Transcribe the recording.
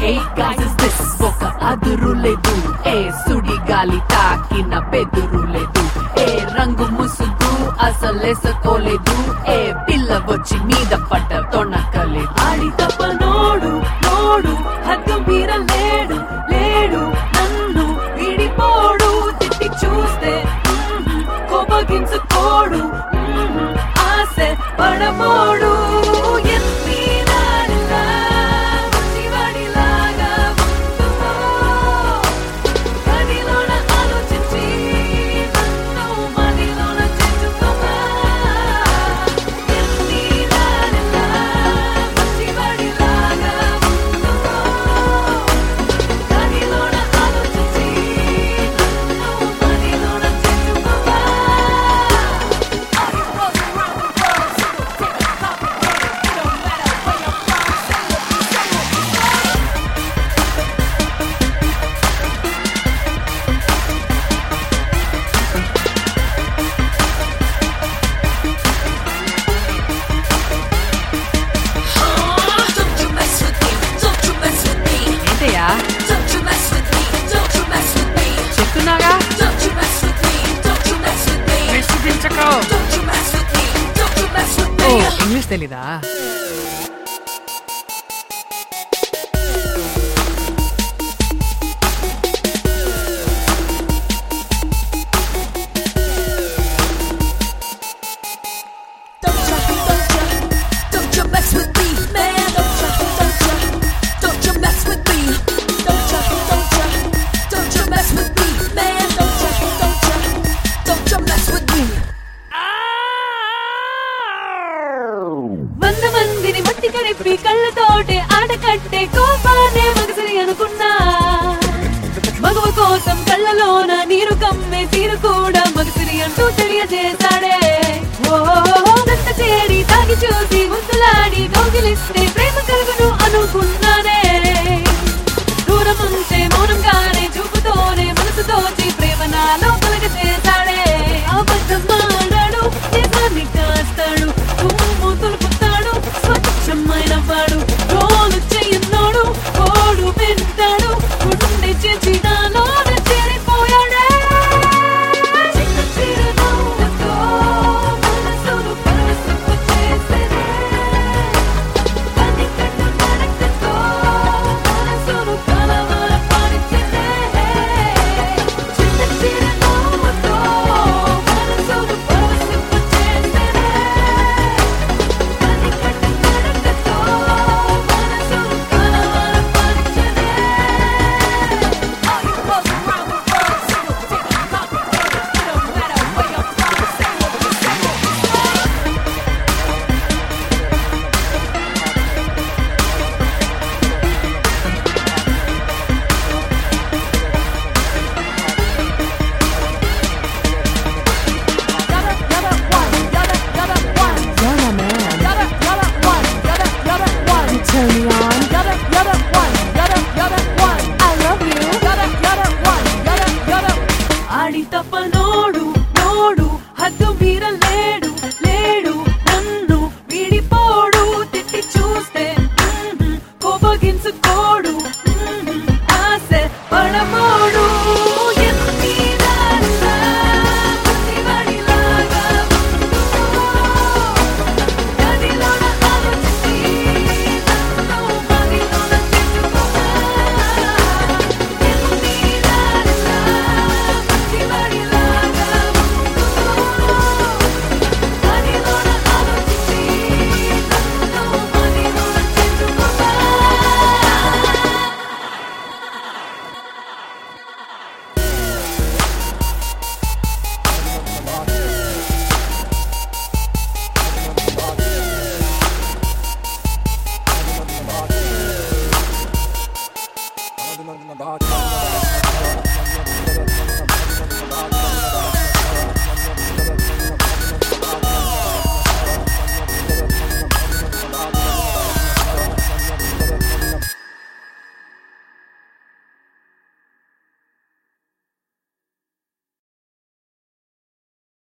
Hey guys, is this ఒక అదురు లేదు ఏ సుడి గాలి తాకిన బెదురు లేదు ఏ రంగు ముసుగు అసలేసుకోలేదు ఏ పిల్ల వచ్చి మీద పడ్డ తొణకలేదు ఆడి తప్ప నోడు నోడు హద్దు మీరలేడు లేడు నన్ను విడిపోడు తిట్టి చూస్తే కోపగించుకోడు ఆశ పడబోడు ఇంగ్లీష్ తెలీదా మందిని మట్టి కడిపి కళ్ళతోటే ఆడకట్టే కోపానే మగసిరి అనుకున్నా మగవ కోసం కళ్ళలోన నీరు కమ్మే తీరు కూడా మగసిరి అంటూ తెలియజేశాడే ఓ చేడి తాగి చూసి ముద్దులాడి కౌగిలిస్తే